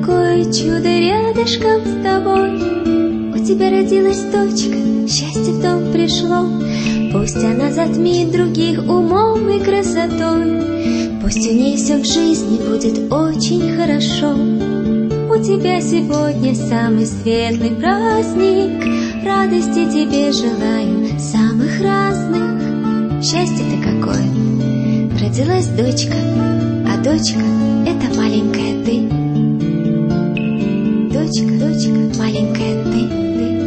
какое чудо рядышком с тобой. У тебя родилась дочка, счастье в дом пришло. Пусть она затмит других умом и красотой, пусть у ней все в жизни будет очень хорошо. У тебя сегодня самый светлый праздник, радости тебе желаю самых разных. Счастье-то какое! Родилась дочка, а дочка — это маленькая ты. Дочка, дочка, маленькая ты.